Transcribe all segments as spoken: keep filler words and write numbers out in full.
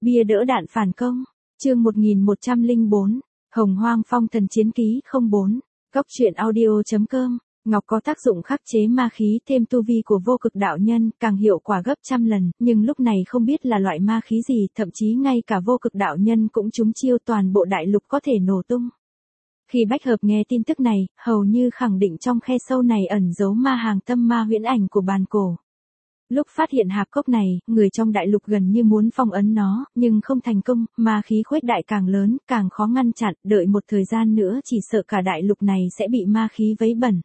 Bia đỡ đạn phản công. Chương một nghìn một trăm lẻ bốn. Hồng Hoang Phong Thần Chiến Ký không bốn. Góc truyện audio chấm com. Ngọc có tác dụng khắc chế ma khí, thêm tu vi của vô cực đạo nhân, càng hiệu quả gấp trăm lần, nhưng lúc này không biết là loại ma khí gì, thậm chí ngay cả vô cực đạo nhân cũng trúng chiêu, toàn bộ đại lục có thể nổ tung. Khi Bách Hợp nghe tin tức này, hầu như khẳng định trong khe sâu này ẩn giấu ma hàng tâm ma huyễn ảnh của bàn cổ. Lúc phát hiện hạp cốc này, người trong đại lục gần như muốn phong ấn nó, nhưng không thành công, ma khí khuếch đại càng lớn, càng khó ngăn chặn, đợi một thời gian nữa chỉ sợ cả đại lục này sẽ bị ma khí vấy bẩn.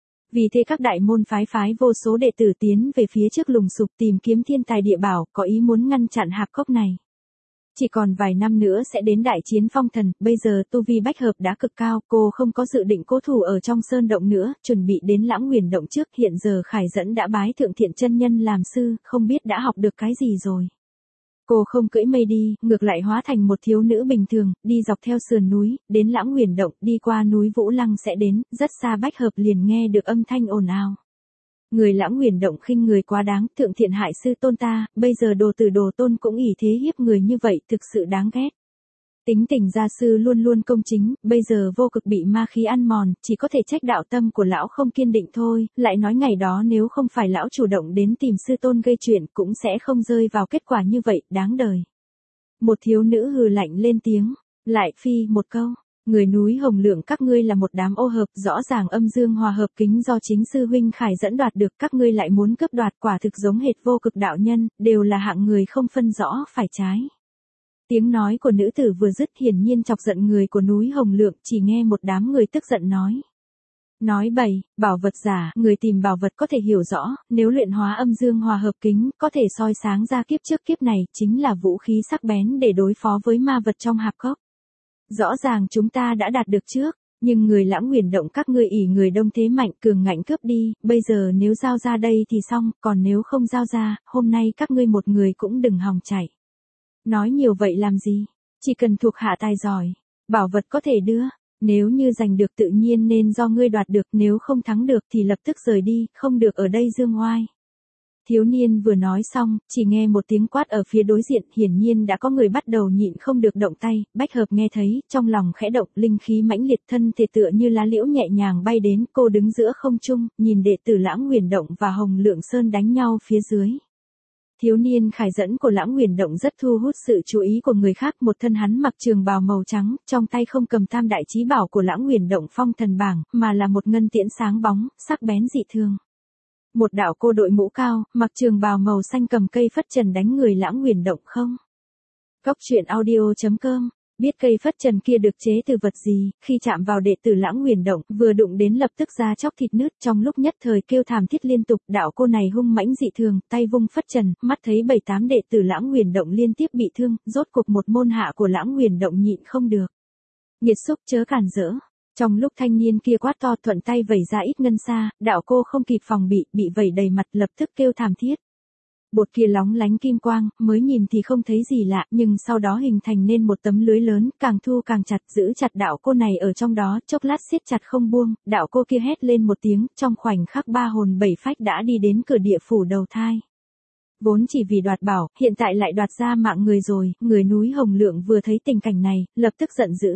Vì thế các đại môn phái phái vô số đệ tử tiến về phía trước lùng sục tìm kiếm thiên tài địa bảo, có ý muốn ngăn chặn hạp cốc này. Chỉ còn vài năm nữa sẽ đến đại chiến phong thần, bây giờ tu vi Bách Hợp đã cực cao, cô không có dự định cố thủ ở trong sơn động nữa, chuẩn bị đến Lãng Nguyền động trước, hiện giờ Khải Dẫn đã bái thượng thiện chân nhân làm sư, không biết đã học được cái gì rồi. Cô không cưỡi mây đi, ngược lại hóa thành một thiếu nữ bình thường, đi dọc theo sườn núi, đến Lãng Nguyền động, đi qua núi Vũ Lăng sẽ đến, rất xa Bách Hợp liền nghe được âm thanh ồn ào. Người Lãng Nguyền động khinh người quá đáng, thượng thiện hại sư tôn ta, bây giờ đồ tử đồ tôn cũng ỷ thế hiếp người như vậy, thực sự đáng ghét. Tính tình gia sư luôn luôn công chính, bây giờ vô cực bị ma khí ăn mòn, chỉ có thể trách đạo tâm của lão không kiên định thôi, lại nói ngày đó nếu không phải lão chủ động đến tìm sư tôn gây chuyện cũng sẽ không rơi vào kết quả như vậy, đáng đời. Một thiếu nữ hừ lạnh lên tiếng, lại phi một câu. Người núi Hồng Lượng các ngươi là một đám ô hợp, rõ ràng âm dương hòa hợp kính do chính sư huynh Khải Dẫn đoạt được, các ngươi lại muốn cướp đoạt, quả thực giống hệt vô cực đạo nhân, đều là hạng người không phân rõ phải trái. Tiếng nói của nữ tử vừa dứt hiển nhiên chọc giận người của núi Hồng Lượng, chỉ nghe một đám người tức giận nói. Nói bậy, bảo vật giả, người tìm bảo vật có thể hiểu rõ, nếu luyện hóa âm dương hòa hợp kính, có thể soi sáng ra kiếp trước kiếp này, chính là vũ khí sắc bén để đối phó với ma vật trong hạp cốc. Rõ ràng chúng ta đã đạt được trước, nhưng người Lãng Nguyền động các ngươi ỷ người đông thế mạnh cường ngạnh cướp đi, bây giờ nếu giao ra đây thì xong, còn nếu không giao ra, hôm nay các ngươi một người cũng đừng hòng chạy. Nói nhiều vậy làm gì, chỉ cần thuộc hạ tài giỏi, bảo vật có thể đưa, nếu như giành được tự nhiên nên do ngươi đoạt được, nếu không thắng được thì lập tức rời đi, không được ở đây dương oai. Thiếu niên vừa nói xong, chỉ nghe một tiếng quát ở phía đối diện, hiển nhiên đã có người bắt đầu nhịn không được động tay, Bách Hợp nghe thấy, trong lòng khẽ động, linh khí mãnh liệt, thân thể tựa như lá liễu nhẹ nhàng bay đến, cô đứng giữa không trung, nhìn đệ tử Lãng Nguyền động và Hồng Lượng Sơn đánh nhau phía dưới. Thiếu niên Khải Dẫn của Lãng Nguyền động rất thu hút sự chú ý của người khác, một thân hắn mặc trường bào màu trắng, trong tay không cầm tam đại chí bảo của Lãng Nguyền động Phong Thần Bảng, mà là một ngân tiễn sáng bóng, sắc bén dị thường. Một đạo cô đội mũ cao, mặc trường bào màu xanh cầm cây phất trần đánh người Lãng Nguyền động không. Góc truyện audio chấm com. Biết cây phất trần kia được chế từ vật gì, khi chạm vào đệ tử Lãng Nguyền động, vừa đụng đến lập tức ra chóc thịt nứt, trong lúc nhất thời kêu thảm thiết liên tục, đạo cô này hung mãnh dị thường, tay vung phất trần, mắt thấy bảy tám đệ tử Lãng Nguyền động liên tiếp bị thương, rốt cuộc một môn hạ của Lãng Nguyền động nhịn không được. Nghiệt xúc chớ cản rỡ. Trong lúc thanh niên kia quát to, thuận tay vẩy ra ít ngân xa, đạo cô không kịp phòng bị, bị vẩy đầy mặt, lập tức kêu thảm thiết. Bột kia lóng lánh kim quang, mới nhìn thì không thấy gì lạ, nhưng sau đó hình thành nên một tấm lưới lớn, càng thu càng chặt, giữ chặt đạo cô này ở trong đó, chốc lát siết chặt không buông, đạo cô kia hét lên một tiếng, trong khoảnh khắc ba hồn bảy phách đã đi đến cửa địa phủ đầu thai. Vốn chỉ vì đoạt bảo, hiện tại lại đoạt ra mạng người rồi, người núi Hồng Lượng vừa thấy tình cảnh này, lập tức giận dữ.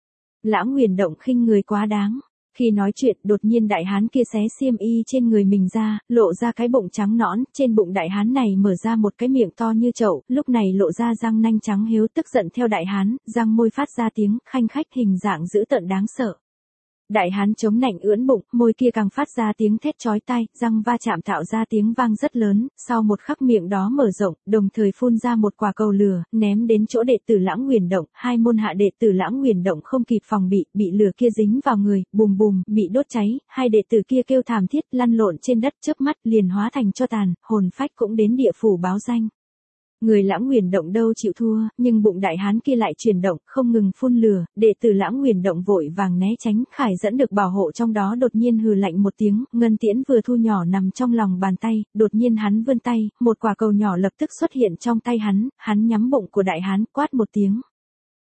Lãng Nguyền động khinh người quá đáng. Khi nói chuyện, đột nhiên đại hán kia xé xiêm y trên người mình ra, lộ ra cái bụng trắng nõn, trên bụng đại hán này mở ra một cái miệng to như chậu, lúc này lộ ra răng nanh trắng hiếu, tức giận theo đại hán, răng môi phát ra tiếng khanh khách, hình dạng dữ tợn đáng sợ. Đại hán chống nạnh ưỡn bụng, môi kia càng phát ra tiếng thét chói tai, răng va chạm tạo ra tiếng vang rất lớn, sau một khắc miệng đó mở rộng, đồng thời phun ra một quả cầu lửa, ném đến chỗ đệ tử Lãng Nguyền động, hai môn hạ đệ tử Lãng Nguyền động không kịp phòng bị, bị lửa kia dính vào người, bùm bùm, bị đốt cháy, hai đệ tử kia kêu thảm thiết, lăn lộn trên đất, chớp mắt liền hóa thành tro tàn, hồn phách cũng đến địa phủ báo danh. Người Lãng Nguyền động đâu chịu thua, nhưng bụng đại hán kia lại chuyển động, không ngừng phun lửa, đệ tử Lãng Nguyền động vội vàng né tránh, Khải Dẫn được bảo hộ trong đó đột nhiên hừ lạnh một tiếng, ngân tiễn vừa thu nhỏ nằm trong lòng bàn tay, đột nhiên hắn vươn tay, một quả cầu nhỏ lập tức xuất hiện trong tay hắn, hắn nhắm bụng của đại hán, quát một tiếng.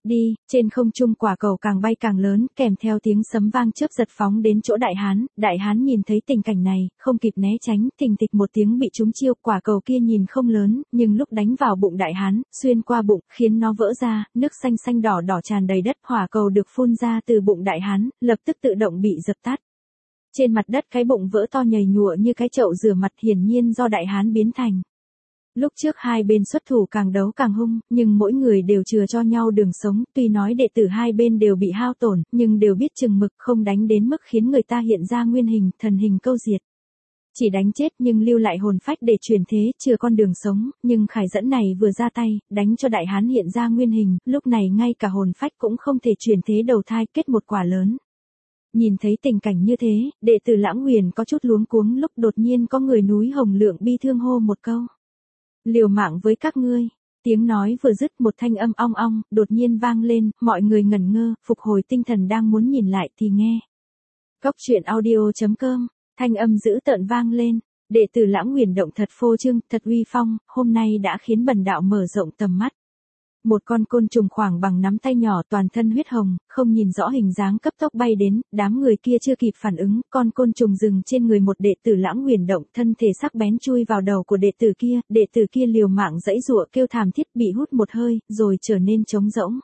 đi, trên không trung quả cầu càng bay càng lớn, kèm theo tiếng sấm vang chớp giật phóng đến chỗ đại hán, đại hán nhìn thấy tình cảnh này, không kịp né tránh, thình thịch một tiếng bị trúng chiêu, quả cầu kia nhìn không lớn, nhưng lúc đánh vào bụng đại hán, xuyên qua bụng, khiến nó vỡ ra, nước xanh xanh đỏ đỏ tràn đầy đất, hỏa cầu được phun ra từ bụng đại hán, lập tức tự động bị dập tắt. Trên mặt đất cái bụng vỡ to nhầy nhụa như cái chậu rửa mặt, hiển nhiên do đại hán biến thành. Lúc trước hai bên xuất thủ càng đấu càng hung, nhưng mỗi người đều chừa cho nhau đường sống, tuy nói đệ tử hai bên đều bị hao tổn, nhưng đều biết chừng mực, không đánh đến mức khiến người ta hiện ra nguyên hình, thần hình câu diệt. Chỉ đánh chết nhưng lưu lại hồn phách để truyền thế, chừa con đường sống, nhưng Khải Dẫn này vừa ra tay, đánh cho đại hán hiện ra nguyên hình, lúc này ngay cả hồn phách cũng không thể truyền thế đầu thai, kết một quả lớn. Nhìn thấy tình cảnh như thế, đệ tử Lãng Nguyền có chút luống cuống, lúc đột nhiên có người núi Hồng Lượng bi thương hô một câu. Liều mạng với các ngươi. Tiếng nói vừa dứt, một thanh âm ong ong, đột nhiên vang lên, mọi người ngẩn ngơ, phục hồi tinh thần đang muốn nhìn lại thì nghe. Cốc truyện audio chấm com, thanh âm dữ tợn vang lên, đệ tử Lãng Nguyền động thật phô trương, thật uy phong, hôm nay đã khiến bần đạo mở rộng tầm mắt. Một con côn trùng khoảng bằng nắm tay nhỏ, toàn thân huyết hồng, không nhìn rõ hình dáng, cấp tốc bay đến, đám người kia chưa kịp phản ứng, con côn trùng dừng trên người một đệ tử Lãng Nguyền động, thân thể sắc bén chui vào đầu của đệ tử kia, đệ tử kia liều mạng giãy giụa kêu thảm thiết, bị hút một hơi, rồi trở nên trống rỗng.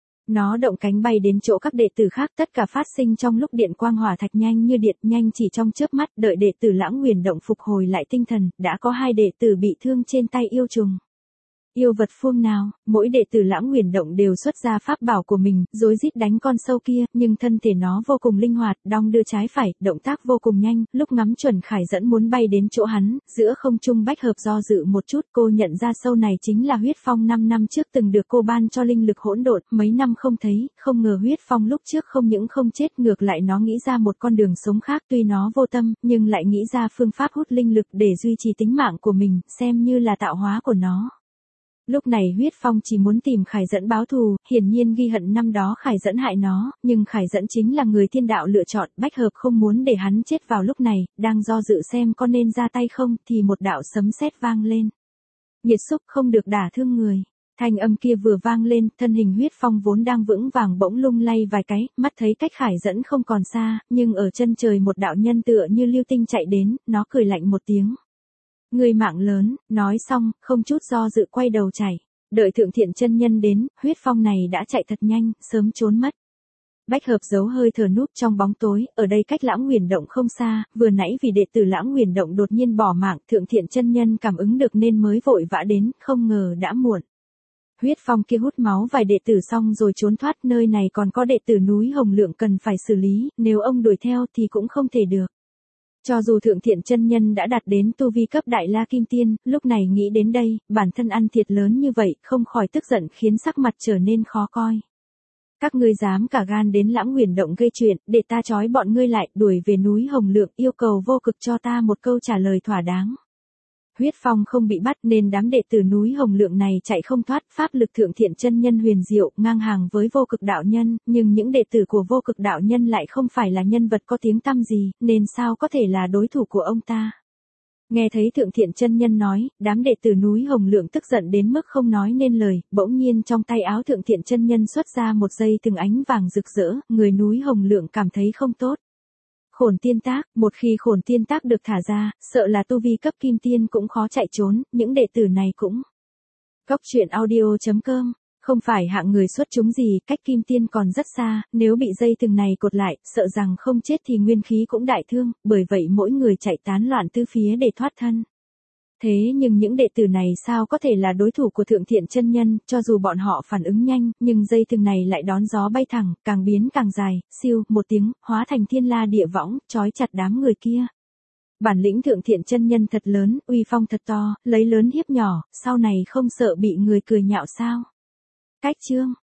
Nó động cánh bay đến chỗ các đệ tử khác, tất cả phát sinh trong lúc điện quang hỏa thạch, nhanh như điện, nhanh chỉ trong chớp mắt, đợi đệ tử Lãng Nguyền động phục hồi lại tinh thần, đã có hai đệ tử bị thương trên tay yêu trùng. Yêu vật phương nào, mỗi đệ tử Lãng Nguyền động đều xuất ra pháp bảo của mình, rối rít đánh con sâu kia, nhưng thân thể nó vô cùng linh hoạt, đong đưa trái phải, động tác vô cùng nhanh, lúc ngắm chuẩn Khải Dẫn muốn bay đến chỗ hắn, giữa không trung Bách Hợp do dự một chút, cô nhận ra sâu này chính là Huyết Phong năm năm trước từng được cô ban cho linh lực hỗn độn, mấy năm không thấy, không ngờ Huyết Phong lúc trước không những không chết, ngược lại nó nghĩ ra một con đường sống khác, tuy nó vô tâm, nhưng lại nghĩ ra phương pháp hút linh lực để duy trì tính mạng của mình, xem như là tạo hóa của nó. Lúc này Huyết Phong chỉ muốn tìm Khải Dẫn báo thù, hiển nhiên ghi hận năm đó Khải Dẫn hại nó, nhưng Khải Dẫn chính là người thiên đạo lựa chọn, Bách Hợp không muốn để hắn chết vào lúc này, đang do dự xem có nên ra tay không, thì một đạo sấm sét vang lên. Nhiệt xúc không được đả thương người. Thanh âm kia vừa vang lên, thân hình Huyết Phong vốn đang vững vàng bỗng lung lay vài cái, mắt thấy cách Khải Dẫn không còn xa, nhưng ở chân trời một đạo nhân tựa như lưu tinh chạy đến, nó cười lạnh một tiếng. Người mạng lớn, nói xong, không chút do dự quay đầu chạy. Đợi Thượng Thiện chân nhân đến, Huyết Phong này đã chạy thật nhanh, sớm trốn mất. Bách Hợp giấu hơi thở núp trong bóng tối, ở đây cách Lãng Nguyền động không xa, vừa nãy vì đệ tử Lãng Nguyền động đột nhiên bỏ mạng, Thượng Thiện chân nhân cảm ứng được nên mới vội vã đến, không ngờ đã muộn. Huyết Phong kia hút máu vài đệ tử xong rồi trốn thoát, nơi này còn có đệ tử núi Hồng Lượng cần phải xử lý, nếu ông đuổi theo thì cũng không thể được. Cho dù Thượng Thiện chân nhân đã đạt đến tu vi cấp Đại La Kim Tiên, lúc này nghĩ đến đây, bản thân ăn thiệt lớn như vậy, không khỏi tức giận khiến sắc mặt trở nên khó coi. Các ngươi dám cả gan đến Lãng Nguyền động gây chuyện, để ta trói bọn ngươi lại, đuổi về núi Hồng Lượng, yêu cầu Vô Cực cho ta một câu trả lời thỏa đáng. Huyết Phong không bị bắt nên đám đệ tử núi Hồng Lượng này chạy không thoát, pháp lực Thượng Thiện chân nhân huyền diệu, ngang hàng với Vô Cực đạo nhân, nhưng những đệ tử của Vô Cực đạo nhân lại không phải là nhân vật có tiếng tăm gì, nên sao có thể là đối thủ của ông ta. Nghe thấy Thượng Thiện chân nhân nói, đám đệ tử núi Hồng Lượng tức giận đến mức không nói nên lời, bỗng nhiên trong tay áo Thượng Thiện chân nhân xuất ra một dây từng ánh vàng rực rỡ, người núi Hồng Lượng cảm thấy không tốt. Khổn tiên tác, một khi khổn tiên tác được thả ra, sợ là tu vi cấp kim tiên cũng khó chạy trốn, những đệ tử này cũng. Cốc truyện audio chấm com, không phải hạng người xuất chúng gì, cách kim tiên còn rất xa, nếu bị dây thừng này cột lại, sợ rằng không chết thì nguyên khí cũng đại thương, bởi vậy mỗi người chạy tán loạn tứ phía để thoát thân. Thế nhưng những đệ tử này sao có thể là đối thủ của Thượng Thiện chân nhân, cho dù bọn họ phản ứng nhanh, nhưng dây thừng này lại đón gió bay thẳng, càng biến càng dài, siêu, một tiếng, hóa thành thiên la địa võng, trói chặt đám người kia. Bản lĩnh Thượng Thiện chân nhân thật lớn, uy phong thật to, lấy lớn hiếp nhỏ, sau này không sợ bị người cười nhạo sao. Cách chương.